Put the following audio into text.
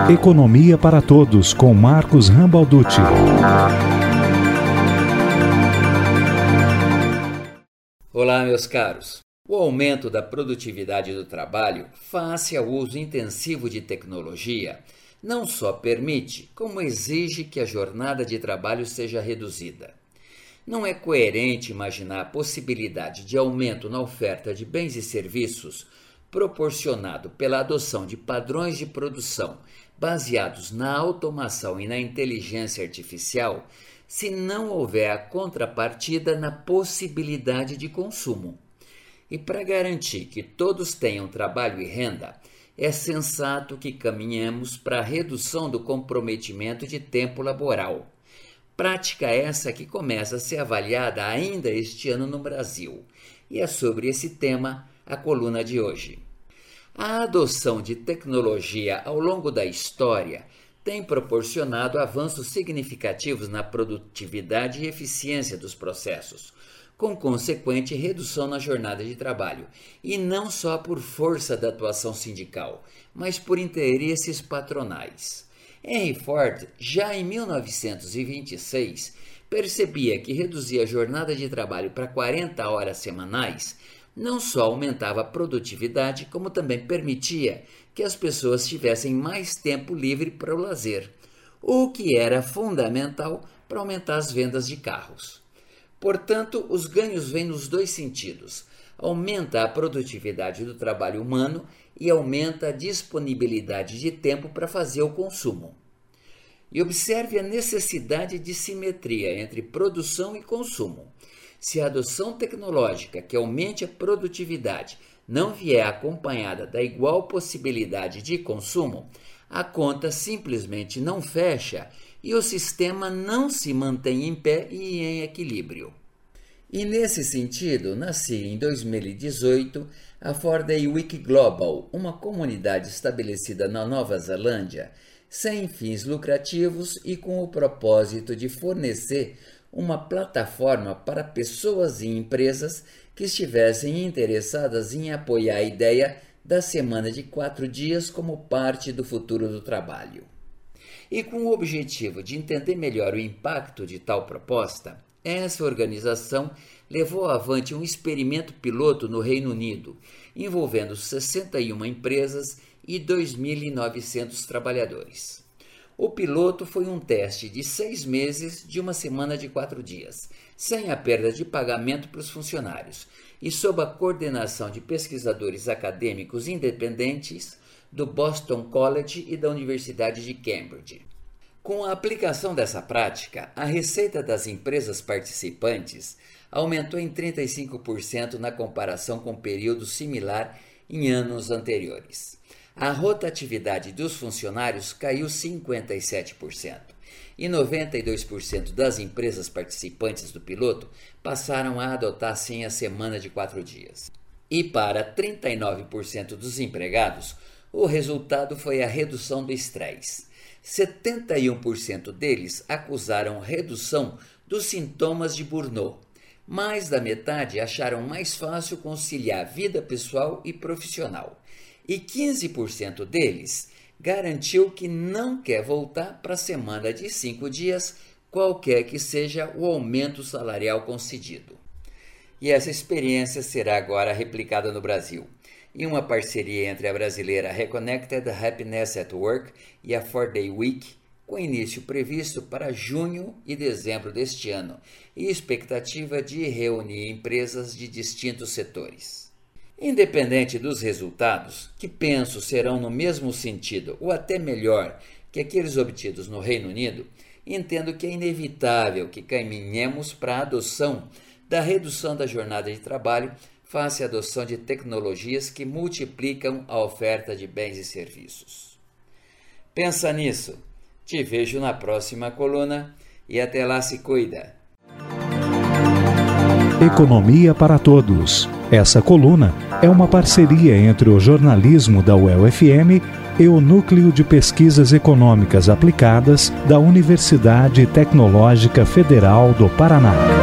Economia para Todos, com Marcos Rambalducci. Olá, meus caros. O aumento da produtividade do trabalho, face ao uso intensivo de tecnologia, não só permite, como exige que a jornada de trabalho seja reduzida. Não é coerente imaginar a possibilidade de aumento na oferta de bens e serviços proporcionado pela adoção de padrões de produção baseados na automação e na inteligência artificial, se não houver a contrapartida na possibilidade de consumo. E para garantir que todos tenham trabalho e renda, é sensato que caminhemos para a redução do comprometimento de tempo laboral. Prática essa que começa a ser avaliada ainda este ano no Brasil. E é sobre esse tema a coluna de hoje. A adoção de tecnologia ao longo da história tem proporcionado avanços significativos na produtividade e eficiência dos processos, com consequente redução na jornada de trabalho, e não só por força da atuação sindical, mas por interesses patronais. Henry Ford, já em 1926, percebia que reduzir a jornada de trabalho para 40 horas semanais não só aumentava a produtividade, como também permitia que as pessoas tivessem mais tempo livre para o lazer, o que era fundamental para aumentar as vendas de carros. Portanto, os ganhos vêm nos dois sentidos. Aumenta a produtividade do trabalho humano e aumenta a disponibilidade de tempo para fazer o consumo. E observe a necessidade de simetria entre produção e consumo. Se a adoção tecnológica que aumente a produtividade não vier acompanhada da igual possibilidade de consumo, a conta simplesmente não fecha e o sistema não se mantém em pé e em equilíbrio. E nesse sentido, nascia em 2018 a 4-Day Week Global, uma comunidade estabelecida na Nova Zelândia, sem fins lucrativos e com o propósito de fornecer uma plataforma para pessoas e empresas que estivessem interessadas em apoiar a ideia da semana de 4 dias como parte do futuro do trabalho. E com o objetivo de entender melhor o impacto de tal proposta, essa organização levou avante um experimento piloto no Reino Unido, envolvendo 61 empresas e 2.900 trabalhadores. O piloto foi um teste de 6 meses de uma semana de 4 dias, sem a perda de pagamento para os funcionários e sob a coordenação de pesquisadores acadêmicos independentes do Boston College e da Universidade de Cambridge. Com a aplicação dessa prática, a receita das empresas participantes aumentou em 35% na comparação com período similar em anos anteriores. A rotatividade dos funcionários caiu 57% e 92% das empresas participantes do piloto passaram a adotar sim a semana de 4 dias. E para 39% dos empregados, o resultado foi a redução do estresse. 71% deles acusaram redução dos sintomas de burnout. Mais da metade acharam mais fácil conciliar vida pessoal e profissional. E 15% deles garantiu que não quer voltar para a semana de 5 dias, qualquer que seja o aumento salarial concedido. E essa experiência será agora replicada no Brasil, em uma parceria entre a brasileira Reconnected Happiness at Work e a 4-Day Week, com início previsto para junho e dezembro deste ano, e expectativa de reunir empresas de distintos setores. Independente dos resultados, que penso serão no mesmo sentido ou até melhor que aqueles obtidos no Reino Unido, entendo que é inevitável que caminhemos para a adoção da redução da jornada de trabalho face à adoção de tecnologias que multiplicam a oferta de bens e serviços. Pensa nisso. Te vejo na próxima coluna e até lá se cuida. Economia para Todos. Essa coluna é uma parceria entre o jornalismo da UEL-FM e o Núcleo de Pesquisas Econômicas Aplicadas da Universidade Tecnológica Federal do Paraná.